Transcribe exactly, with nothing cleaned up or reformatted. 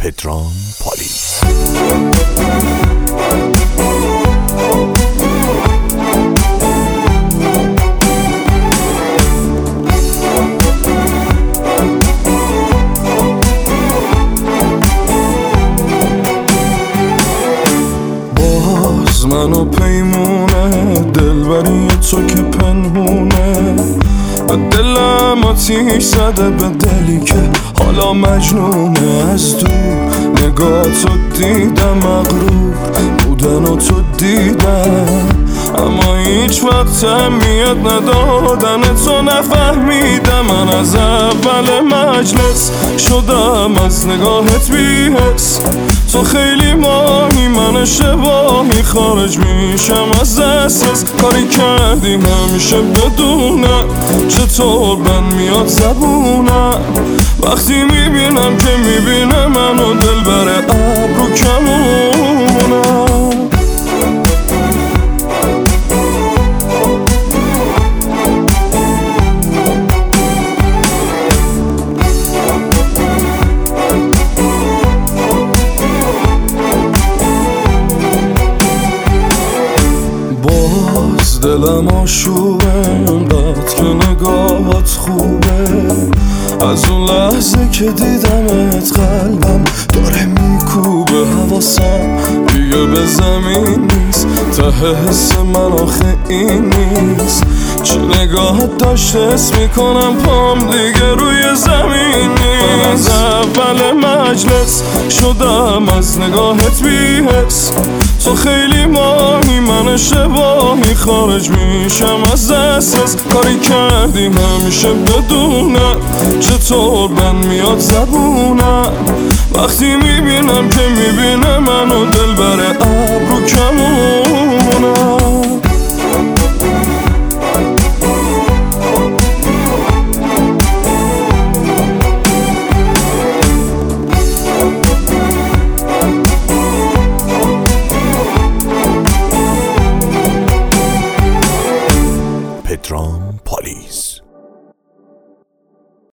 پدرام پالیز. باز منو پیمونه دلبری تو که پنهونه، به دلم آتیش زده، به دلی که حالا مجنونه. از دور نگاه تو دیدم، مغرور بودن و تو دیدم، اما هیچ وقت اهمیت ندادن تو نفهمیدم. من از اول مجلس شدم از نگاهت بی‌حس، تو خیلی ماهی من اشتباهی خارج میشم از دسترس. کاری کردی همیشه بدونم چطور من میاد زبونم، وقتی میبینم که میبینه منو دل بره ابرو کمونم. باز دلم آشوبه انقدر که نگاهات خوبه، از اون لحظه که دیدمت قلبم داره میکوبه. حواسم دیگه به زمین نیست، ته حس من آخه این نیست. چه نگاهت داشته حس میکنم پام دیگه روی زمین نیست. من از اول مجلس شدم از نگاهت بی‌حس، تو خیلی ماهی من اشتباهی خارج میشم از دسترس. کاری کردی همیشه بدونم چطور من میاد زبونم، وقتی میبینم که میبینه منو دل بره ابرو کمون.